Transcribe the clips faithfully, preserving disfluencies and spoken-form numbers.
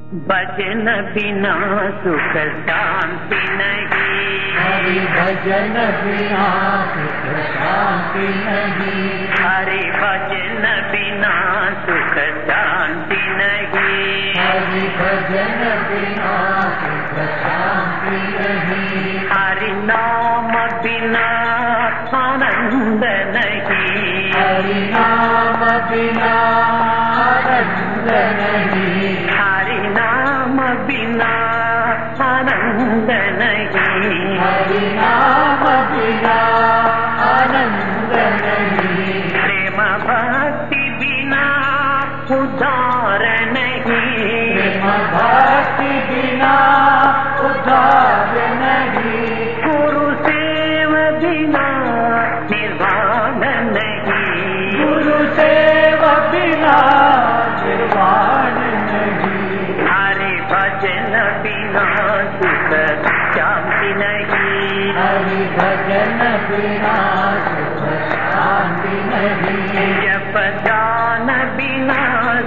भजन बिना सुख शांति नहीं, हरि भजन बिना सुख शांति नहीं, हरि भजन बिना सुख शांति नहीं, हरि भजन बिना सुख शांति नहीं, हरि नाम बिना आनंद नहीं, हरि नाम बिना आनंद नहीं, हरि नाम बिना आनंद नहीं, हरि नाम बिना आनंद नहीं, प्रेम भक्ति बिना उद्धार नहीं, प्रेम भक्ति बिना उद्धार नहीं, गुरु सेव बिना निर्वाण नहीं, गुरु सेव बिना निर्वाण नहीं, हरि भजन बिना सुख शांति नहीं, हरि भजन बिना सुख शांति नहीं, जप ध्यान बिना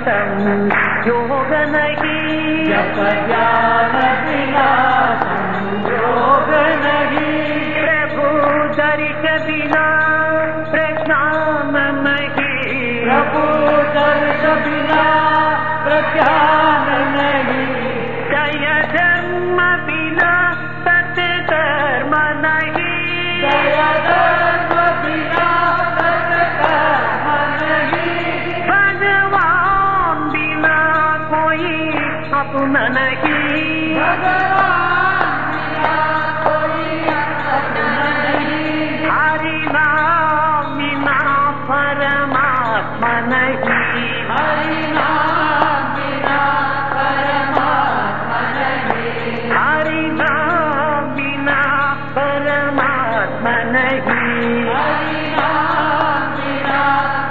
संयोग नहीं, जप ज्ञान बिना संयोग नहीं, प्रभु दर्श बिना प्रज्ञान नहीं, प्रभु दर्श बिना प्रज्ञान नहीं, जय धर्म बिना सत्कर्म नहीं, दया धर्म बिना सत्कर्म नहीं, भगवान बिना कोई अपना नहीं, भगवान बिना कोई अपना नहीं, हरि नाम बिना परमात्मा नहीं, हरि नाम बिना परमात्मा नहीं, हरि नाम बिना परमात्मा नहीं, हरि नाम बिना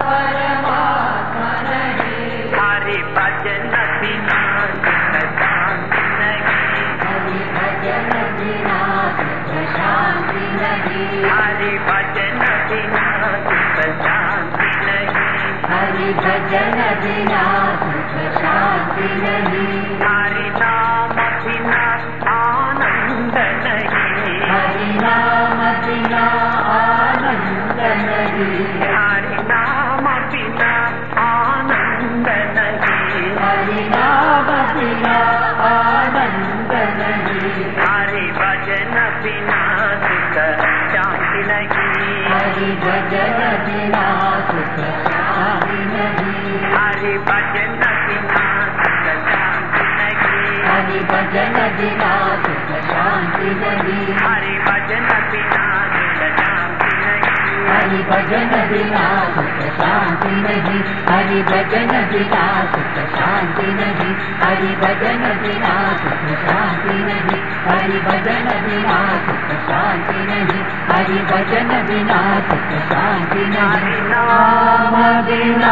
परमात्मा नहीं, हरि भजन बिना सुख शांति नहीं, हरि भजन बिना सुख शांति नहीं, हरि भजन बिना सुख शांति नहीं, हरि भजन बिना सुख शांति नहीं, हरि नाम बिना आनंद नहीं, हरि नाम बिना आनंद नहीं, हरि नाम बिना आनंद नहीं, हरि नाम बिना आनंद नहीं, हरि भजन बिना सुख शांति नहीं, हरि भजन बिना सुख शांति नहीं, हरि भजन बिना सुख शांति नहीं, हरि भजन बिना सुख शांति नहीं, हरि भजन बिना सुख शांति नहीं, हरि भजन बिना सुख शांति नहीं, हरि भजन बिना सुख शांति नहीं, हरि भजन बिना सुख शांति नहीं, हरि भजन बिना सुख शांति नहीं, हरि भजन बिना सुख शांति नहीं, नाम बिना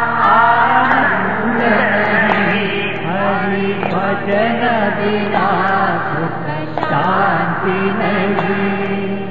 आनंद नहीं, हरि भजन बिना सुख शांति नहीं।